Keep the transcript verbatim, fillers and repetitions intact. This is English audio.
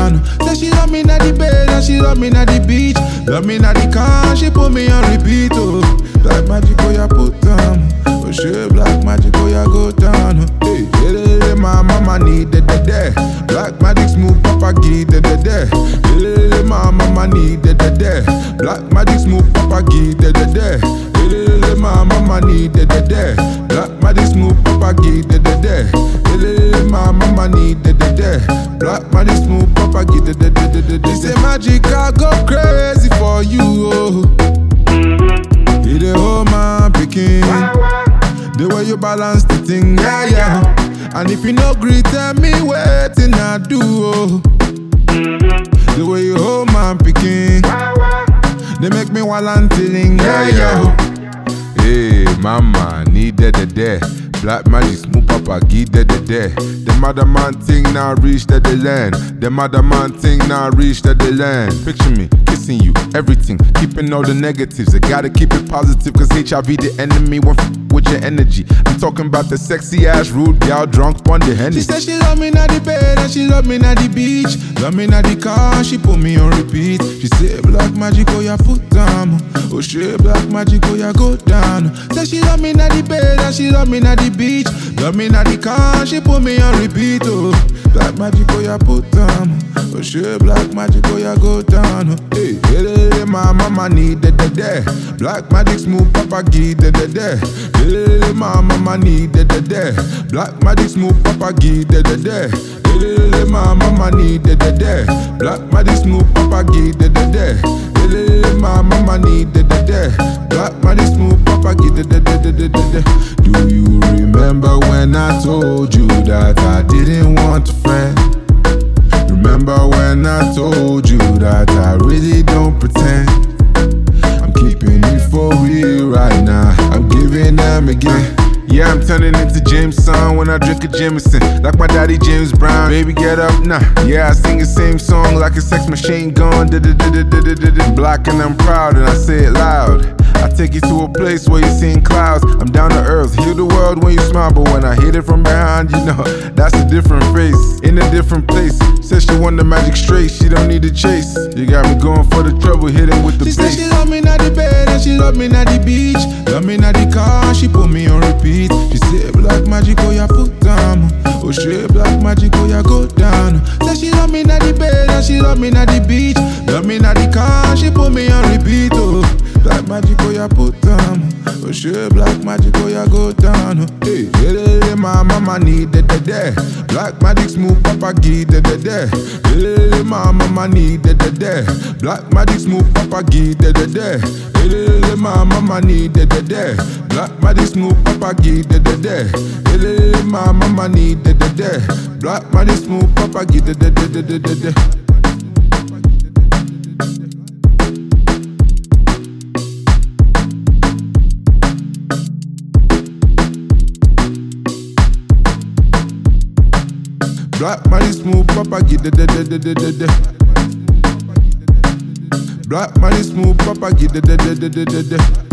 down. Say she love me na the bed and she love me na the beach. Love me na the car, she put me on repeat. Oh, black magic, oh yeah, put down. Oh shit, black magic, oh yeah, go down. Hey, hey, hey, my mama need the the the. Black magic smooth, papa give the the the. Hey, hey, my mama need the the the. Black magic smooth, papa give the the the. Hey, hey, my mama need the the the. Black magic smooth, papa give the the the. Hey, hey, my mama need the the the. Black magic smooth, papa give the the the the. This say magic, I go crazy for you. Oh. You the whole man picking. The way you balance the thing, yeah, yeah. And if you no agree, tell me wetin I do, oh. The way you hold man picking, they make me wild and tilling, yeah, yeah. Hey, mama, need that the there. Black magic smooth papa, give that the there. The mother man thing now reach that the land. The mother man thing now reach that the land. Picture me kissing you, everything, keeping all the negatives. I gotta keep it positive, cause H I V the enemy won't f with your energy. I'm talking about the sexy ass rude gal drunk on the Henny. She said she love me na the bed and she love me na the beach. Love me na the car, she put me on repeat. She said black magic, oh yeah, foot down. Oh shit, black magic, oh yeah, go down. Said she love me na the bed and she love me na the beach. Love me na the car, she put me on repeat. Oh, black magic, oh yeah, put down. Oh shit, black magic, oh yeah, go down. Hey, hey, hey, my mama need the the the. Black magic smooth, papa give the the the. Hey, hey, my mama need the the the. Black magic smooth, papa give the the the. Hey, hey, my mama need the the the. Black magic smooth, papa give the the the. Hey, hey, my mama need the the the. Black magic smooth, papa give the the the the the. Do you remember when I told you that I didn't want a friend? Remember when I told you that I really don't pretend? I'm keeping it for real right now. I'm giving them again. Yeah, I'm turning into James Son when I drink a Jameson. Like my daddy James Brown, baby get up now. Nah. Yeah, I sing the same song like a sex machine gun. Black and I'm proud and I say it loud. I take you to a place where you're seeing clouds. I'm down to earth, heal the world when you smile. But when I hit it from behind, you know, that's a different face, in a different place. Says she want the magic straight, she don't need to chase. You got me going for the trouble, hitting with the bass. She said she love me na the bed and she love me na the beach. Love me na the car, she put me on repeat. She said black magic, oh yeah, foot down. Oh shit, black magic, oh yeah, go down. Said she love me na the bed and she love me na the beach. Love me na the car, she put me on repeat. Oh, black magic, oh yeah, put down. Oh shit, black magic, oh yeah, go down. Hey, hey, hey, my mama need the the the. Black magic smooth, papa give the the the. Hey, hey, my mama need the the the. Black magic smooth, papa give the the the. Hey, hey, my mama need the the the. Black magic smooth, papa give the the the. Hey, hey, my mama need the the the. Black magic smooth, papa give the the the the the the. Black magic smooth, papa give the the the the the the. Black magic smooth, papa give the the the the the the.